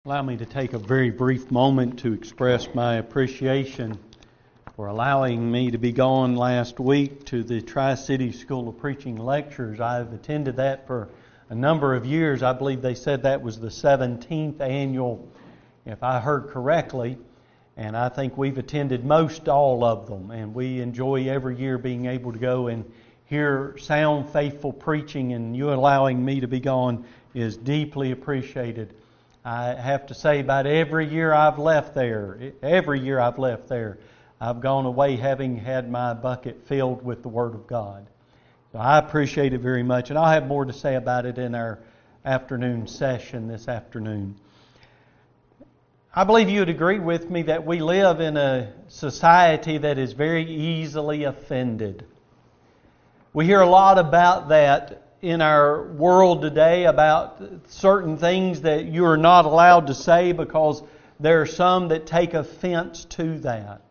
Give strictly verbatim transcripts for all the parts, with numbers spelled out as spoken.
Allow me to take a very brief moment to express my appreciation for allowing me to be gone last week to the Tri-City School of Preaching Lectures. I've attended that for a number of years. I believe they said that was the seventeenth annual, if I heard correctly, and I think we've attended most all of them, and we enjoy every year being able to go and hear sound, faithful preaching, and you allowing me to be gone is deeply appreciated. I have to say, about every year I've left there, every year I've left there, I've gone away having had my bucket filled with the Word of God. So I appreciate it very much, and I'll have more to say about it in our afternoon session this afternoon. I believe you would agree with me that we live in a society that is very easily offended. We hear a lot about that in our world today, about certain things that you are not allowed to say because there are some that take offense to that.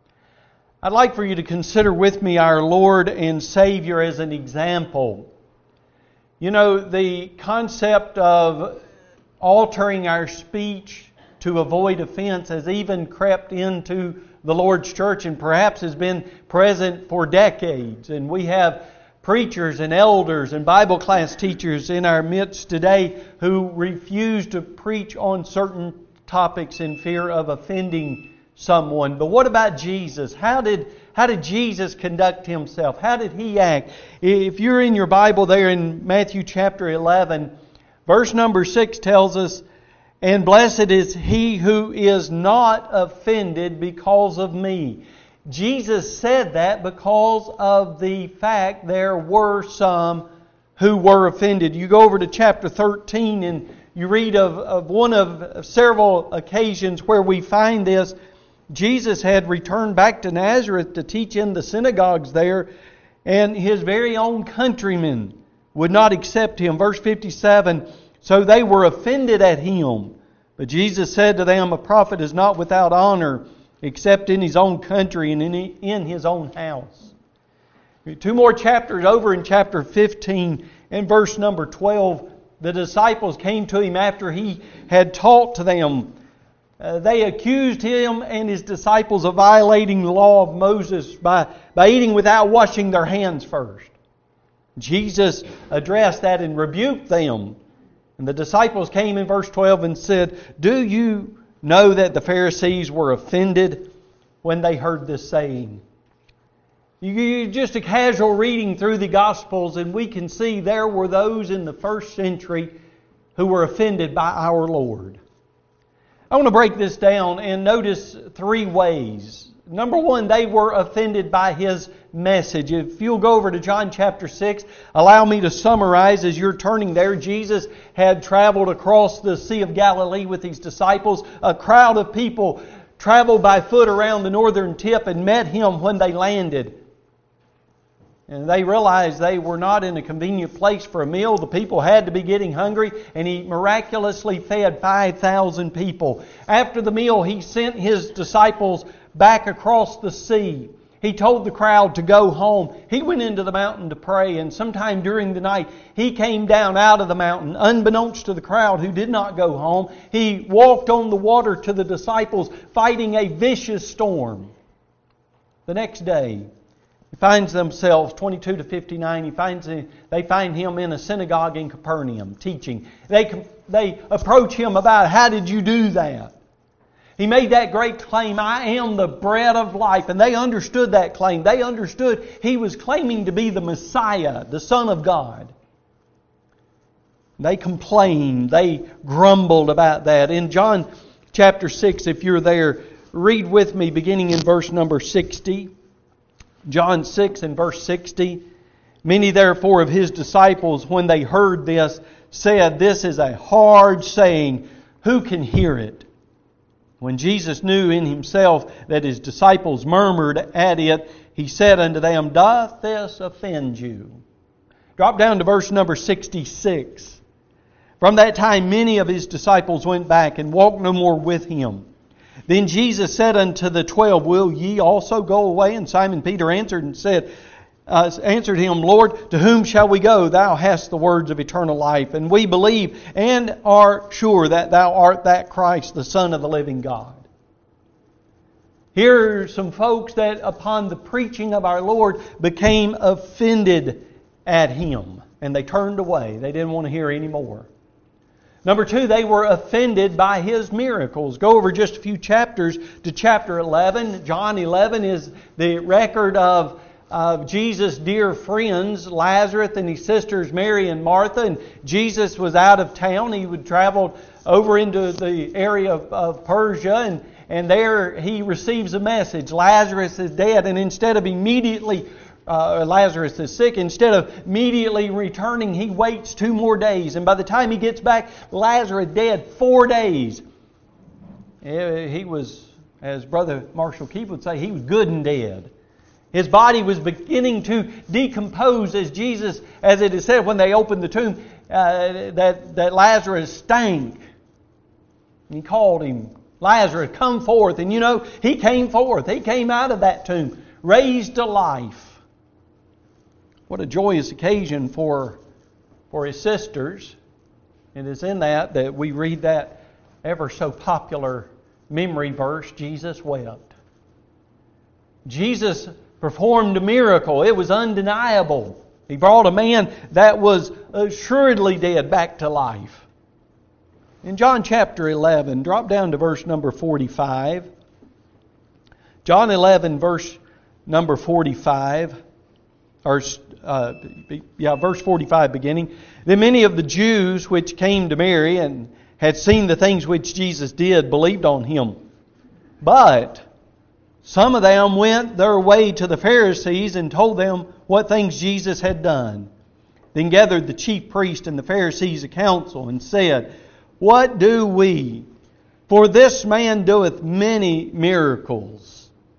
I'd like for you to consider with me our Lord and Savior as an example. You know, the concept of altering our speech to avoid offense has even crept into the Lord's church and perhaps has been present for decades. And we have preachers and elders and Bible class teachers in our midst today who refuse to preach on certain topics in fear of offending someone. But what about Jesus? How did how did Jesus conduct Himself? How did He act? If you're in your Bible there in Matthew chapter eleven, verse number six tells us, "And blessed is he who is not offended because of me." Jesus said that because of the fact there were some who were offended. You go over to chapter thirteen and you read of, of one of several occasions where we find this. Jesus had returned back to Nazareth to teach in the synagogues there, and His very own countrymen would not accept Him. Verse fifty-seven, "So they were offended at Him. But Jesus said to them, a prophet is not without honor, except in his own country and in his own house." Two more chapters over in chapter fifteen and verse number twelve, the disciples came to Him after He had taught to them. Uh, they accused Him and His disciples of violating the law of Moses by, by eating without washing their hands first. Jesus addressed that and rebuked them. And the disciples came in verse twelve and said, "Do you know that the Pharisees were offended when they heard this saying?" You, you just a casual reading through the Gospels, and we can see there were those in the first century who were offended by our Lord. I want to break this down and notice three ways. Number one, they were offended by His message. If you'll go over to John chapter six, allow me to summarize as you're turning there. Jesus had traveled across the Sea of Galilee with His disciples. A crowd of people traveled by foot around the northern tip and met Him when they landed. And they realized they were not in a convenient place for a meal. The people had to be getting hungry, and He miraculously fed five thousand people. After the meal, He sent His disciples back across the sea. He told the crowd to go home. He went into the mountain to pray, and sometime during the night, He came down out of the mountain, unbeknownst to the crowd who did not go home. He walked on the water to the disciples, fighting a vicious storm. The next day, He finds themselves, twenty-two to fifty-nine, he finds they find Him in a synagogue in Capernaum teaching. They, they approach Him about, "How did you do that?" He made that great claim, "I am the bread of life." And they understood that claim. They understood He was claiming to be the Messiah, the Son of God. They complained. They grumbled about that. In John chapter six, if you're there, read with me beginning in verse number sixty. John six and verse sixty. "Many therefore of His disciples, when they heard this, said, 'This is a hard saying. Who can hear it?' When Jesus knew in Himself that His disciples murmured at it, He said unto them, 'Doth this offend you?'" Drop down to verse number sixty-six. "From that time many of His disciples went back and walked no more with Him. Then Jesus said unto the twelve, Will ye also go away? And Simon Peter answered and said, uh, answered him, Lord, to whom shall we go? Thou hast the words of eternal life. And we believe and are sure that Thou art that Christ, the Son of the living God. Here are some folks that upon the preaching of our Lord became offended at Him. And they turned away. They didn't want to hear any more. Number two, they were offended by His miracles. Go over just a few chapters to chapter eleven. John eleven is the record of, of Jesus' dear friends, Lazarus and his sisters Mary and Martha. And Jesus was out of town. He would travel over into the area of, of Persia, and, and there he receives a message. Lazarus is dead, and instead of immediately Uh, Lazarus is sick. Instead of immediately returning, he waits two more days. And by the time he gets back, Lazarus dead four days. He was, as Brother Marshall Keefe would say, he was good and dead. His body was beginning to decompose as Jesus, as it is said when they opened the tomb, uh, that, that Lazarus stank. And he called him, Lazarus, come forth. And you know, he came forth. He came out of that tomb, raised to life. What a joyous occasion for, for his sisters. It is in that that we read that ever so popular memory verse, Jesus wept. Jesus performed a miracle. It was undeniable. He brought a man that was assuredly dead back to life. In John chapter eleven, drop down to verse number forty-five. John eleven, verse number forty-five. Or, uh, yeah, verse forty-five beginning. Then many of the Jews which came to Mary and had seen the things which Jesus did believed on Him. But some of them went their way to the Pharisees and told them what things Jesus had done. Then gathered the chief priest and the Pharisees a council and said, What do we? For this man doeth many miracles.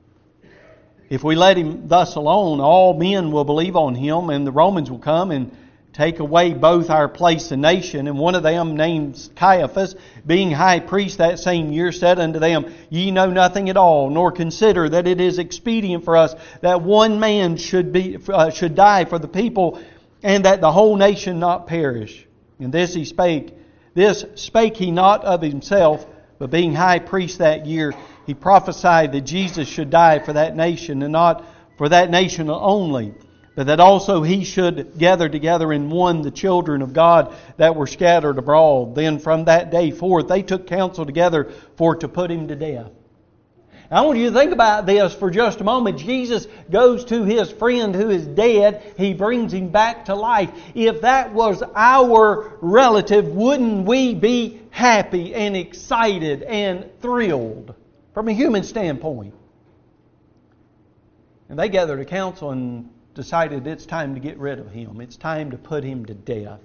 If we let him thus alone, all men will believe on him, and the Romans will come and take away both our place and nation. And one of them, named Caiaphas, being high priest that same year, said unto them, Ye know nothing at all, nor consider that it is expedient for us that one man should be uh, should die for the people, and that the whole nation not perish. And this he spake. This spake he not of himself, but being high priest that year, he prophesied that Jesus should die for that nation, and not for that nation only, but that also he should gather together in one the children of God that were scattered abroad. Then from that day forth they took counsel together for to put him to death. Now, I want you to think about this for just a moment. Jesus goes to his friend who is dead. He brings him back to life. If that was our relative, wouldn't we be happy and excited and thrilled? From a human standpoint. And they gathered a council and decided it's time to get rid of him. It's time to put him to death.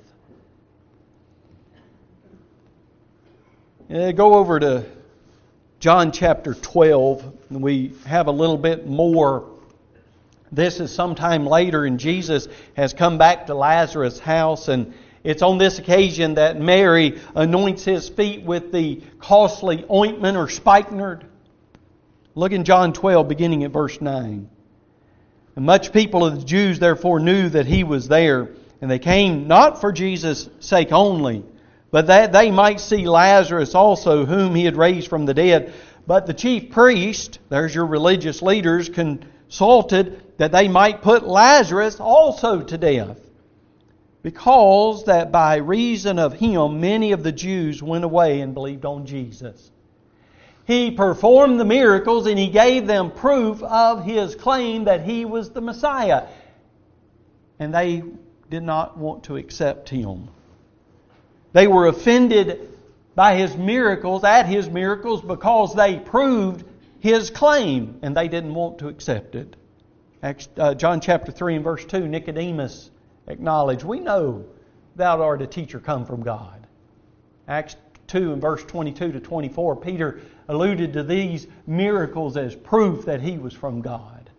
Uh, go over to John chapter twelve. And we have a little bit more. This is sometime later, and Jesus has come back to Lazarus' house, and it's on this occasion that Mary anoints his feet with the costly ointment or spikenard. Look in John twelve, beginning at verse nine. And much people of the Jews therefore knew that he was there, and they came not for Jesus' sake only, but that they might see Lazarus also, whom he had raised from the dead. But the chief priest, there's your religious leaders, consulted that they might put Lazarus also to death, because that by reason of him many of the Jews went away and believed on Jesus. He performed the miracles and he gave them proof of his claim that he was the Messiah. And they did not want to accept him. They were offended by his miracles, at his miracles, because they proved his claim and they didn't want to accept it. Acts, uh, John chapter three and verse two, Nicodemus acknowledged, we know thou art a teacher come from God. Acts two and verse twenty-two to twenty-four, Peter alluded to these miracles as proof that he was from God.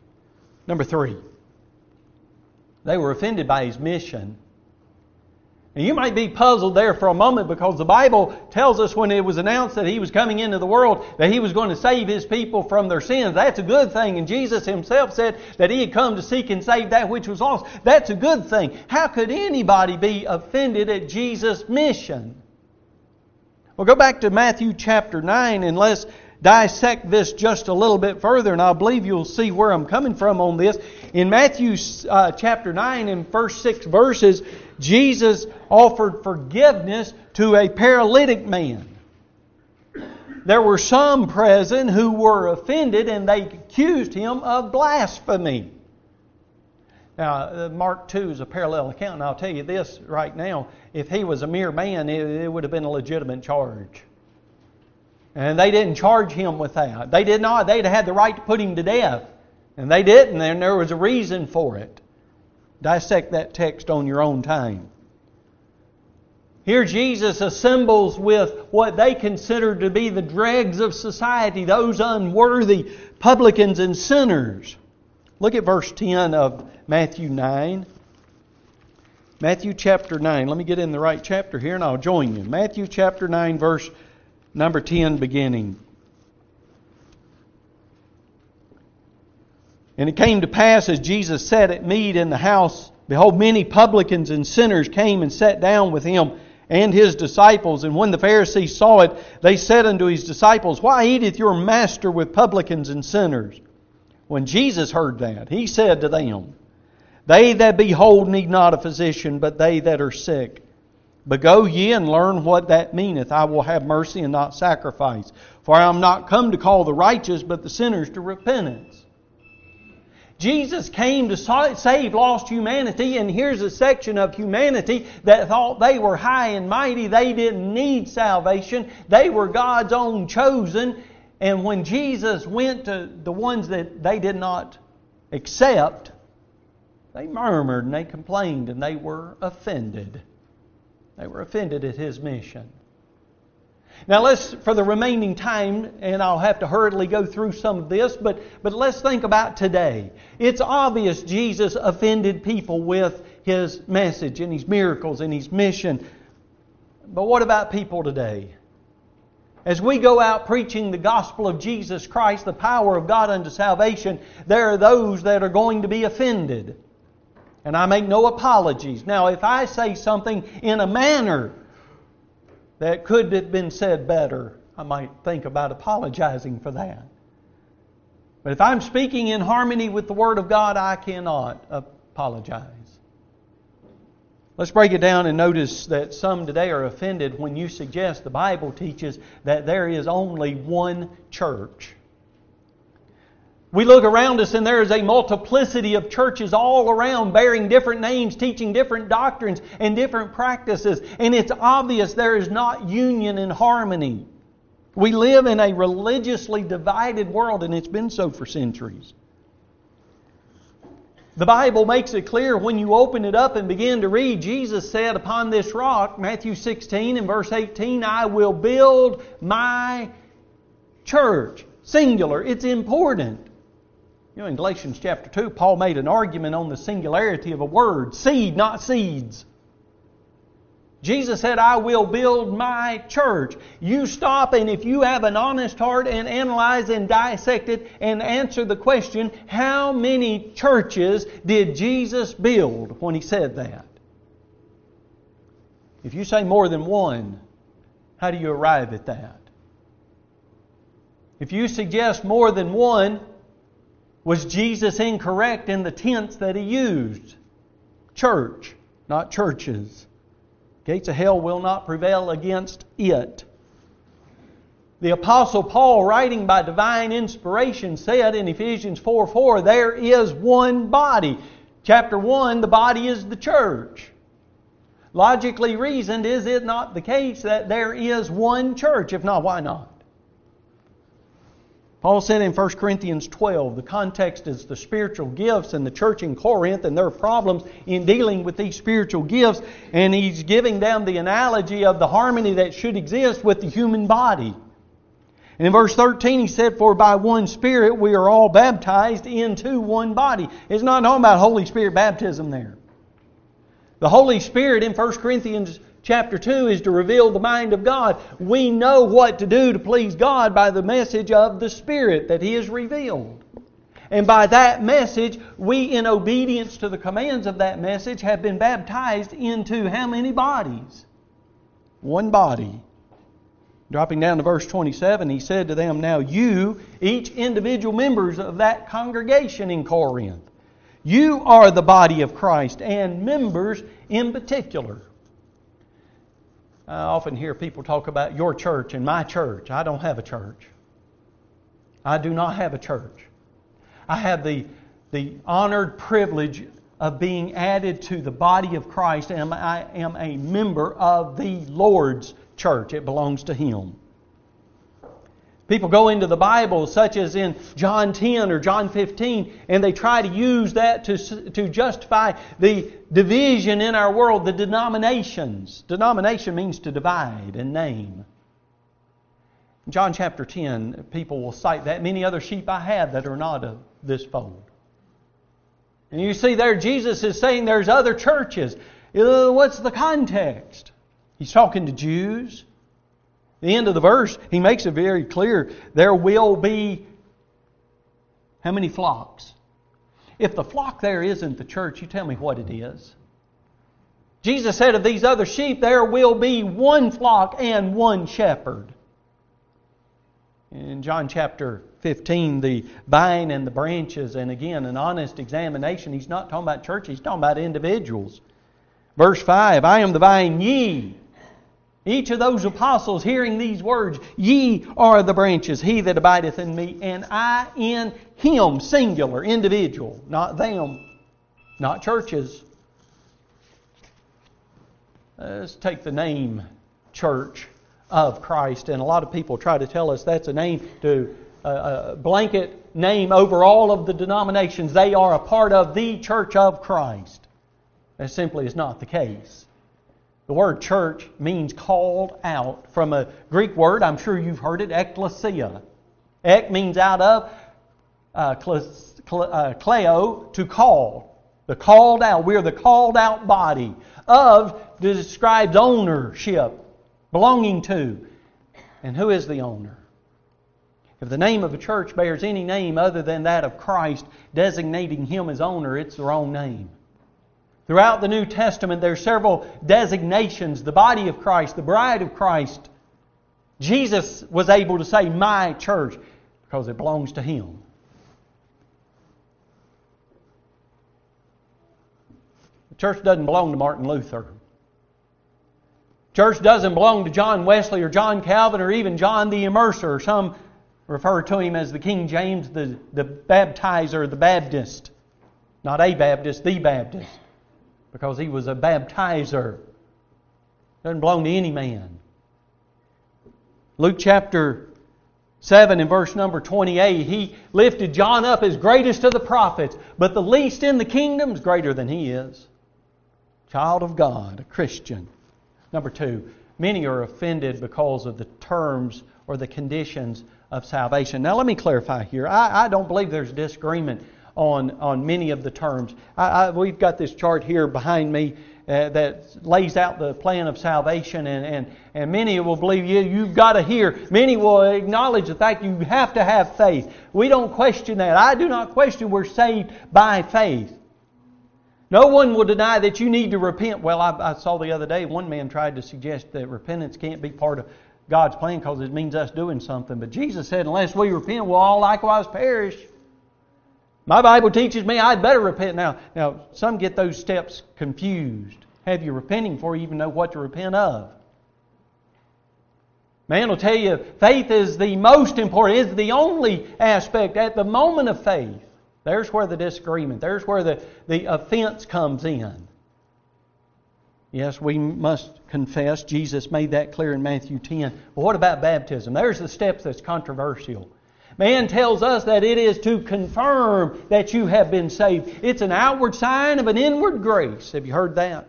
Number three, they were offended by his mission. And you might be puzzled there for a moment because the Bible tells us when it was announced that He was coming into the world that He was going to save His people from their sins. That's a good thing. And Jesus Himself said that He had come to seek and save that which was lost. That's a good thing. How could anybody be offended at Jesus' mission? Well, go back to Matthew chapter nine and let's dissect this just a little bit further, and I believe you'll see where I'm coming from on this. In Matthew uh, chapter nine, in first six verses, Jesus offered forgiveness to a paralytic man. There were some present who were offended and they accused Him of blasphemy. Now, Mark two is a parallel account, and I'll tell you this right now. If he was a mere man, it, it would have been a legitimate charge. And they didn't charge him with that. They did not. They'd had the right to put him to death. And they didn't, and there was a reason for it. Dissect that text on your own time. Here Jesus assembles with what they considered to be the dregs of society, those unworthy publicans and sinners. Look at verse ten of Matthew nine. Matthew chapter nine. Let me get in the right chapter here and I'll join you. Matthew chapter nine, verse number ten beginning. And it came to pass as Jesus sat at meat in the house, behold, many publicans and sinners came and sat down with Him and His disciples. And when the Pharisees saw it, they said unto His disciples, Why eateth your master with publicans and sinners? When Jesus heard that, He said to them, They that be whole need not a physician, but they that are sick. But go ye and learn what that meaneth. I will have mercy and not sacrifice. For I am not come to call the righteous, but the sinners to repentance. Jesus came to save lost humanity, and here's a section of humanity that thought they were high and mighty. They didn't need salvation. They were God's own chosen. And when Jesus went to the ones that they did not accept, they murmured and they complained and they were offended. They were offended at His mission. Now let's, for the remaining time, and I'll have to hurriedly go through some of this, but, but let's think about today. It's obvious Jesus offended people with His message and His miracles and His mission. But what about people today? As we go out preaching the gospel of Jesus Christ, the power of God unto salvation, there are those that are going to be offended. And I make no apologies. Now, if I say something in a manner that could have been said better, I might think about apologizing for that. But if I'm speaking in harmony with the Word of God, I cannot apologize. Let's break it down and notice that some today are offended when you suggest the Bible teaches that there is only one church. We look around us and there is a multiplicity of churches all around bearing different names, teaching different doctrines and different practices. And it's obvious there is not union and harmony. We live in a religiously divided world, and it's been so for centuries. The Bible makes it clear when you open it up and begin to read. Jesus said, upon this rock, Matthew sixteen and verse eighteen, I will build my church. Singular. It's important. You know, in Galatians chapter two, Paul made an argument on the singularity of a word. Seed, not seeds. Jesus said, I will build my church. You stop, and if you have an honest heart and analyze and dissect it and answer the question, how many churches did Jesus build when He said that? If you say more than one, how do you arrive at that? If you suggest more than one, was Jesus incorrect in the tense that He used? Church, not churches. Gates of hell will not prevail against it. The Apostle Paul, writing by divine inspiration, said in Ephesians four four, there is one body. Chapter one, the body is the church. Logically reasoned, is it not the case that there is one church? If not, why not? Paul said in First Corinthians twelve, the context is the spiritual gifts and the church in Corinth and their problems in dealing with these spiritual gifts. And he's giving them the analogy of the harmony that should exist with the human body. And in verse thirteen he said, for by one Spirit we are all baptized into one body. It's not talking about Holy Spirit baptism there. The Holy Spirit in First Corinthians chapter two is to reveal the mind of God. We know what to do to please God by the message of the Spirit that He has revealed. And by that message, we, in obedience to the commands of that message, have been baptized into how many bodies? One body. Dropping down to verse twenty-seven, he said to them, "Now you, each individual members of that congregation in Corinth, you are the body of Christ, and members in particular." I often hear people talk about your church and my church. I don't have a church. I do not have a church. I have the, the honored privilege of being added to the body of Christ, and I am a member of the Lord's church. It belongs to Him. People go into the Bible, such as in John ten or John fifteen, and they try to use that to, to justify the division in our world, the denominations. Denomination means to divide and name. In John chapter ten, people will cite that. Many other sheep I have that are not of this fold. And you see there, Jesus is saying there's other churches. Uh, what's the context? He's talking to Jews. At the end of the verse, he makes it very clear there will be how many flocks? If the flock there isn't the church, you tell me what it is. Jesus said of these other sheep, there will be one flock and one shepherd. In John chapter fifteen, the vine and the branches, and again, an honest examination. He's not talking about church, he's talking about individuals. Verse five, "I am the vine, ye." Each of those apostles hearing these words, "Ye are the branches, he that abideth in me, and I in him," singular, individual, not them, not churches. Let's take the name church of Christ, and a lot of people try to tell us that's a name to uh, a blanket name over all of the denominations. They are a part of the church of Christ. That simply is not the case. The word church means called out, from a Greek word, I'm sure you've heard it, ekklesia. Ek means out of, uh, kleo, to call. The called out. We're the called out body. Of describes ownership, belonging to. And who is the owner? If the name of a church bears any name other than that of Christ, designating Him as owner, it's the wrong name. Throughout the New Testament, there are several designations. The body of Christ, the bride of Christ. Jesus was able to say, "my church," because it belongs to Him. The church doesn't belong to Martin Luther. Church doesn't belong to John Wesley or John Calvin or even John the Immerser. Some refer to him as the King James, the, the baptizer, the Baptist. Not a Baptist, the Baptist. Because he was a baptizer. Doesn't belong to any man. Luke chapter seven and verse number twenty-eight, He lifted John up as greatest of the prophets, but the least in the kingdom is greater than he is. Child of God, a Christian. Number two, many are offended because of the terms or the conditions of salvation. Now let me clarify here. I, I don't believe there's disagreement on, on many of the terms. I, I, we've got this chart here behind me uh, that lays out the plan of salvation, and, and, and many will believe you, you've got to hear. Many will acknowledge the fact you have to have faith. We don't question that. I do not question we're saved by faith. No one will deny that you need to repent. Well, I, I saw the other day one man tried to suggest that repentance can't be part of God's plan because it means us doing something. But Jesus said, unless we repent, we'll all likewise perish. My Bible teaches me I'd better repent. Now, now some get those steps confused. Have you repenting before you even know what to repent of? Man will tell you faith is the most important, is the only aspect at the moment of faith. There's where the disagreement, there's where the, the offense comes in. Yes, we must confess. Jesus made that clear in Matthew ten. But what about baptism? There's the steps that's controversial. Man tells us that it is to confirm that you have been saved. It's an outward sign of an inward grace. Have you heard that?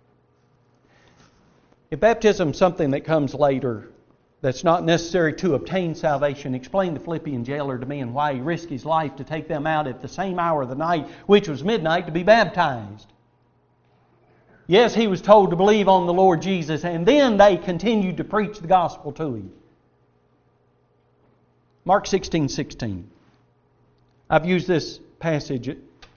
If baptism is something that comes later, that's not necessary to obtain salvation, explain the Philippian jailer to me and why he risked his life to take them out at the same hour of the night, which was midnight, to be baptized. Yes, he was told to believe on the Lord Jesus, and then they continued to preach the gospel to him. Mark sixteen sixteen. I've used this passage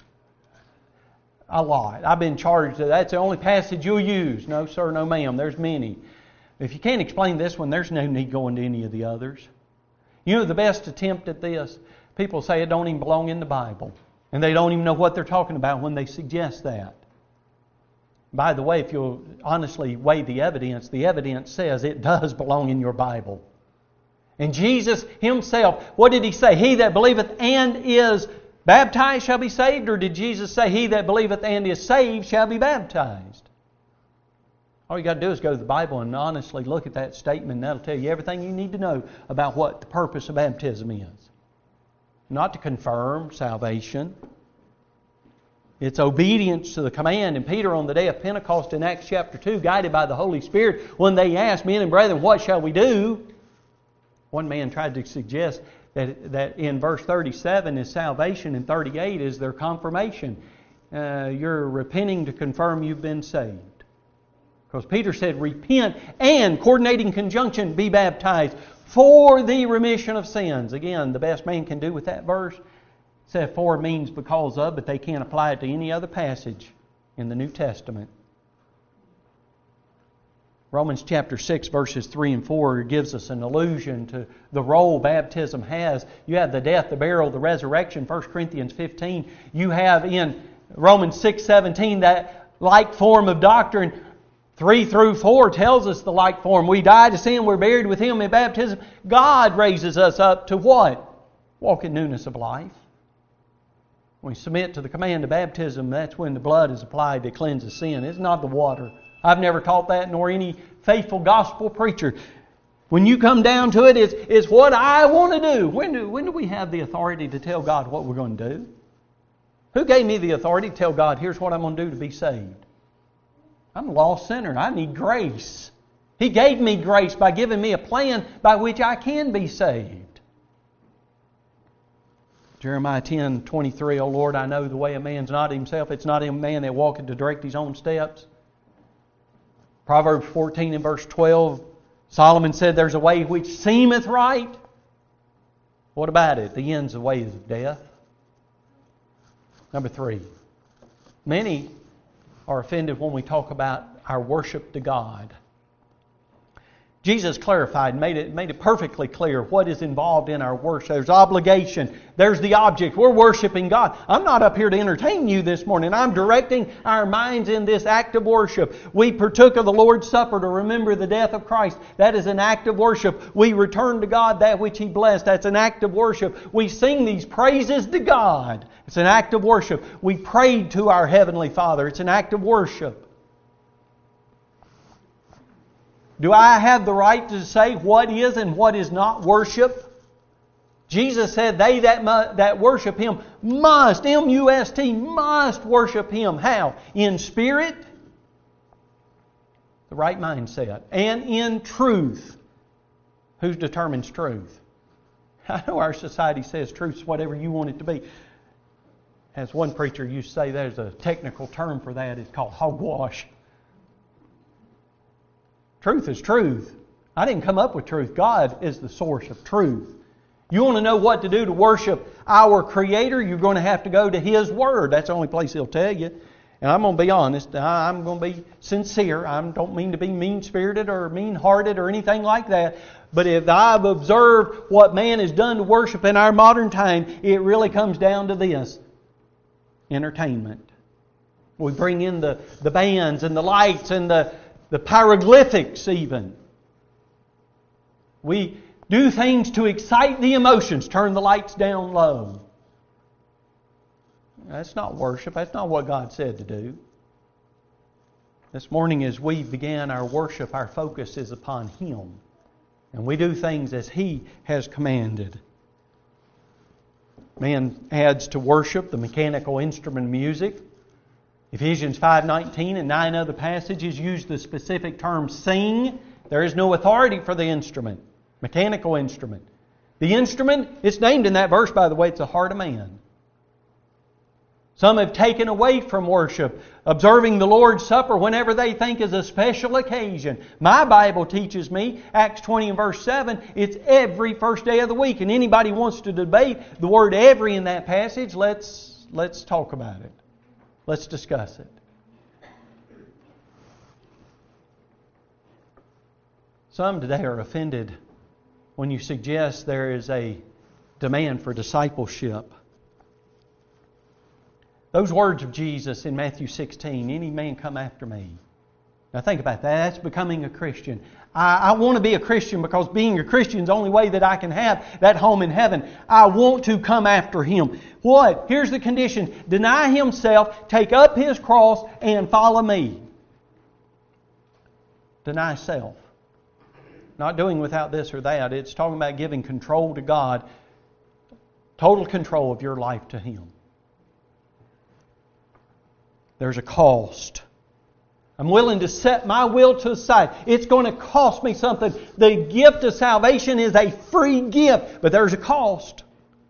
a lot. I've been charged that that's the only passage you'll use. No, sir, no, ma'am. There's many. If you can't explain this one, there's no need going to any of the others. You know the best attempt at this? People say it don't even belong in the Bible. And they don't even know what they're talking about when they suggest that. By the way, if you'll honestly weigh the evidence, the evidence says it does belong in your Bible. And Jesus Himself, what did He say? He that believeth and is baptized shall be saved? Or did Jesus say, he that believeth and is saved shall be baptized? All you got to do is go to the Bible and honestly look at that statement, and that'll tell you everything you need to know about what the purpose of baptism is. Not to confirm salvation. It's obedience to the command. And Peter on the day of Pentecost in Acts chapter two, guided by the Holy Spirit, when they asked, men and brethren, what shall we do? One man tried to suggest that, that in verse thirty-seven is salvation and thirty-eight is their confirmation. Uh, you're repenting to confirm you've been saved. Because Peter said, repent and, coordinating conjunction, be baptized for the remission of sins. Again, the best man can do with that verse, said for means because of, but they can't apply it to any other passage in the New Testament. Romans chapter six, verses three and four gives us an allusion to the role baptism has. You have the death, the burial, the resurrection, First Corinthians fifteen. You have in Romans six seventeen that like form of doctrine. three through four tells us the like form. We die to sin, we're buried with Him in baptism. God raises us up to what? Walk in newness of life. When we submit to the command of baptism, that's when the blood is applied to cleanse the sin. It's not the water. I've never taught that, nor any faithful gospel preacher. When you come down to it, it's, it's what I want to do. When do, when do we have the authority to tell God what we're going to do? Who gave me the authority to tell God, here's what I'm going to do to be saved? I'm a lost sinner. I need grace. He gave me grace by giving me a plan by which I can be saved. Jeremiah ten twenty-three, O Lord, I know the way a man's not himself. It's not a man that walketh to direct his own steps. Proverbs fourteen and verse twelve, Solomon said, there's a way which seemeth right. What about it? The end's the way of death. Number three, many are offended when we talk about our worship to God. Jesus clarified, made it, made it perfectly clear what is involved in our worship. There's obligation. There's the object. We're worshiping God. I'm not up here to entertain you this morning. I'm directing our minds in this act of worship. We partook of the Lord's Supper to remember the death of Christ. That is an act of worship. We return to God that which He blessed. That's an act of worship. We sing these praises to God. It's an act of worship. We prayed to our Heavenly Father. It's an act of worship. Do I have the right to say what is and what is not worship? Jesus said, they that mu- that worship Him must, M U S T, must worship Him. How? In spirit, the right mindset, and in truth. Who determines truth? I know our society says truth is whatever you want it to be. As one preacher used to say, there's a technical term for that. It's called hogwash. Truth is truth. I didn't come up with truth. God is the source of truth. You want to know what to do to worship our Creator, you're going to have to go to His Word. That's the only place He'll tell you. And I'm going to be honest. I'm going to be sincere. I don't mean to be mean-spirited or mean-hearted or anything like that. But if I've observed what man has done to worship in our modern time, it really comes down to this. Entertainment. We bring in the, the bands and the lights and the The pyroglyphics even. We do things to excite the emotions. Turn the lights down low. That's not worship. That's not what God said to do. This morning as we began our worship, our focus is upon Him. And we do things as He has commanded. Man adds to worship the mechanical instrument music. Ephesians five nineteen and nine other passages use the specific term sing. There is no authority for the instrument, mechanical instrument. The instrument, it's named in that verse, by the way, it's the heart of man. Some have taken away from worship, observing the Lord's Supper whenever they think is a special occasion. My Bible teaches me, Acts twenty and verse seven, it's every first day of the week. And anybody wants to debate the word every in that passage, let's, let's talk about it. Let's discuss it. Some today are offended when you suggest there is a demand for discipleship. Those words of Jesus in Matthew sixteen, any man come after me. Now think about that. That's becoming a Christian. I, I want to be a Christian because being a Christian is the only way that I can have that home in heaven. I want to come after Him. What? Here's the condition. Deny himself, take up his cross, and follow me. Deny self. Not doing without this or that. It's talking about giving control to God. Total control of your life to Him. There's a cost. I'm willing to set my will to the side. It's going to cost me something. The gift of salvation is a free gift, but there's a cost.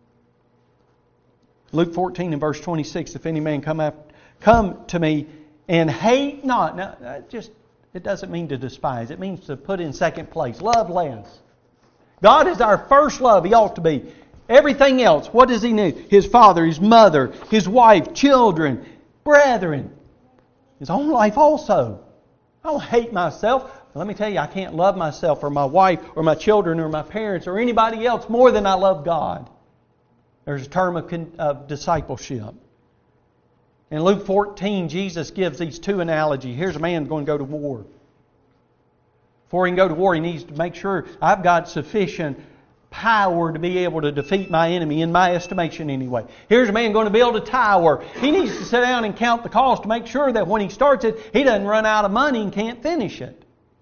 Luke fourteen and verse twenty-six, if any man come after, come to me and hate not. Now, that just it doesn't mean to despise. It means to put in second place. Love less. God is our first love. He ought to be. Everything else, what does He need? His father, His mother, His wife, children, brethren, His own life also. I don't hate myself. Let me tell you, I can't love myself or my wife or my children or my parents or anybody else more than I love God. There's a term of, of discipleship. In Luke fourteen, Jesus gives these two analogies. Here's a man going to go to war. Before he can go to war, he needs to make sure I've got sufficient power to be able to defeat my enemy, in my estimation anyway. Here's a man going to build a tower. He needs to sit down and count the cost to make sure that when he starts it, he doesn't run out of money and can't finish it.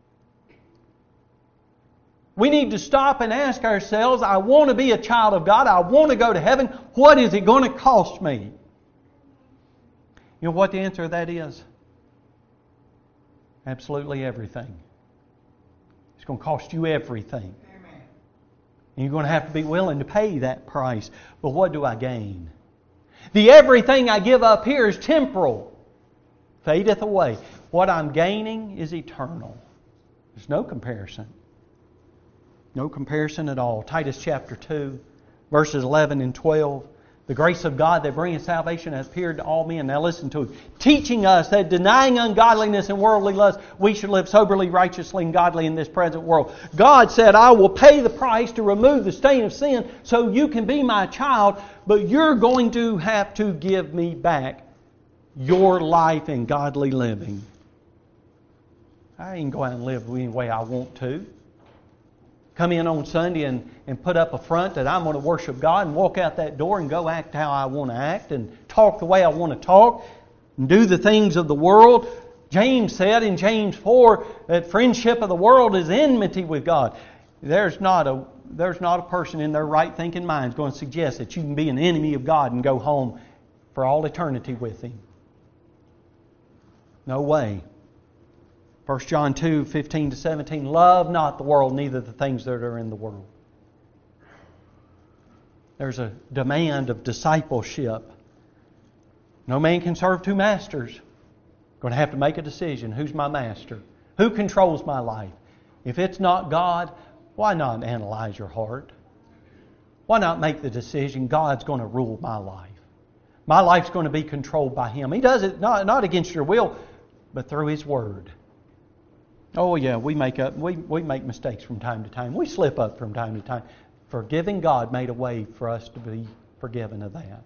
We need to stop and ask ourselves, I want to be a child of God. I want to go to heaven. What is it going to cost me? You know what the answer to that is? Absolutely everything. It's going to cost you everything. And you're going to have to be willing to pay that price. But what do I gain? The everything I give up here is temporal. Fadeth away. What I'm gaining is eternal. There's no comparison. No comparison at all. Titus chapter two, verses eleven and twelve. The grace of God that bringeth salvation has appeared to all men. Now listen to it. Teaching us that denying ungodliness and worldly lust, we should live soberly, righteously, and godly in this present world. God said, I will pay the price to remove the stain of sin so you can be my child, but you're going to have to give me back your life in godly living. I ain't go out and live any way I want to. Come in on Sunday and, and put up a front that I'm going to worship God and walk out that door and go act how I want to act and talk the way I want to talk and do the things of the world. James said in James four that friendship of the world is enmity with God. There's not a there's not a person in their right thinking mind going to suggest that you can be an enemy of God and go home for all eternity with Him. No way. First John two, fifteen to seventeen, love not the world, neither the things that are in the world. There's a demand of discipleship. No man can serve two masters. Going to have to make a decision. Who's my master? Who controls my life? If it's not God, why not analyze your heart? Why not make the decision, God's going to rule my life. My life's going to be controlled by Him. He does it not, not against your will, but through His Word. Oh yeah, we make up we, we make mistakes from time to time. We slip up from time to time. Forgiving God made a way for us to be forgiven of that.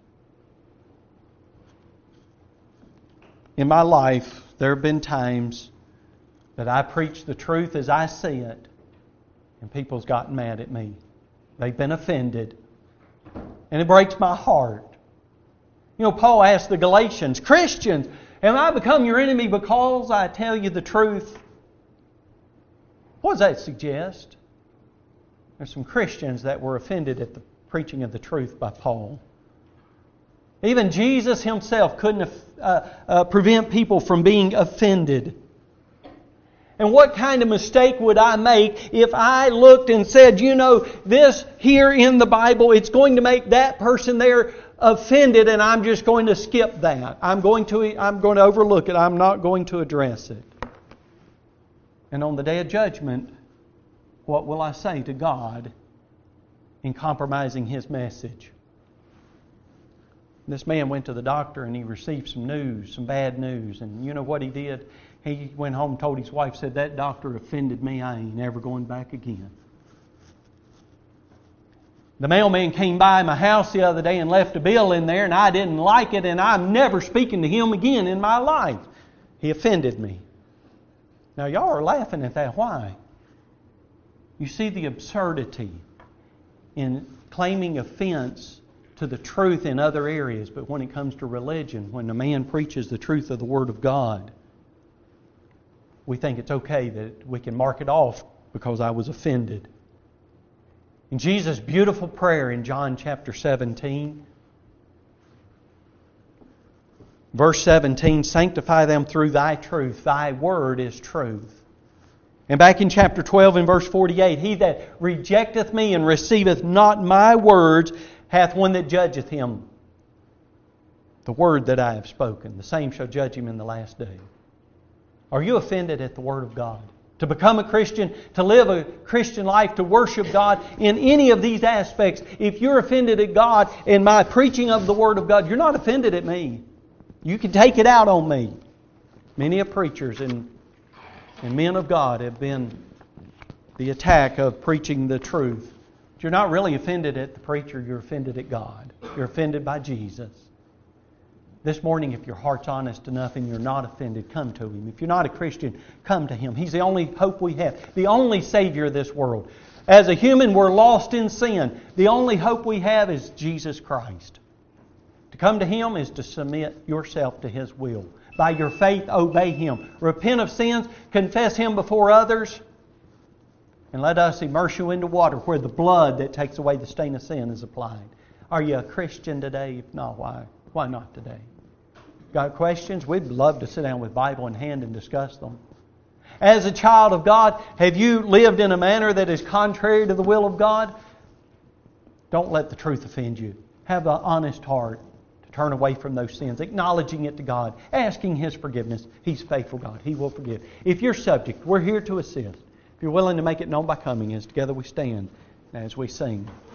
In my life, there have been times that I preach the truth as I see it, and people's gotten mad at me. They've been offended. And it breaks my heart. You know, Paul asked the Galatians, Christians, have I become your enemy because I tell you the truth? What does that suggest? There's some Christians that were offended at the preaching of the truth by Paul. Even Jesus Himself couldn't uh, uh, prevent people from being offended. And what kind of mistake would I make if I looked and said, you know, this here in the Bible, it's going to make that person there offended and I'm just going to skip that. I'm going to, I'm going to overlook it. I'm not going to address it. And on the day of judgment, what will I say to God in compromising His message? This man went to the doctor and he received some news, some bad news. And you know what he did? He went home and told his wife, said, that doctor offended me. I ain't never going back again. The mailman came by my house the other day and left a bill in there and I didn't like it and I'm never speaking to him again in my life. He offended me. Now y'all are laughing at that. Why? You see the absurdity in claiming offense to the truth in other areas, but when it comes to religion, when a man preaches the truth of the Word of God, we think it's okay that we can mark it off because I was offended. In Jesus' beautiful prayer in John chapter seventeen, verse seventeen, sanctify them through Thy truth. Thy Word is truth. And back in chapter twelve and verse forty-eight, he that rejecteth me and receiveth not my words hath one that judgeth him. The word that I have spoken, the same shall judge him in the last day. Are you offended at the Word of God? To become a Christian, to live a Christian life, to worship God in any of these aspects, if you're offended at God in my preaching of the Word of God, you're not offended at me. You can take it out on me. Many of preachers and, and men of God have been the attack of preaching the truth. But you're not really offended at the preacher, you're offended at God. You're offended by Jesus. This morning, if your heart's honest enough and you're not offended, come to Him. If you're not a Christian, come to Him. He's the only hope we have, the only Savior of this world. As a human, we're lost in sin. The only hope we have is Jesus Christ. To come to Him is to submit yourself to His will. By your faith, obey Him. Repent of sins, confess Him before others, and let us immerse you into water where the blood that takes away the stain of sin is applied. Are you a Christian today? If not, why? Why not today? Got questions? We'd love to sit down with Bible in hand and discuss them. As a child of God, have you lived in a manner that is contrary to the will of God? Don't let the truth offend you. Have an honest heart to turn away from those sins, acknowledging it to God, asking His forgiveness. He's faithful God. He will forgive. If you're subject, we're here to assist. If you're willing to make it known by coming, as together we stand as we sing.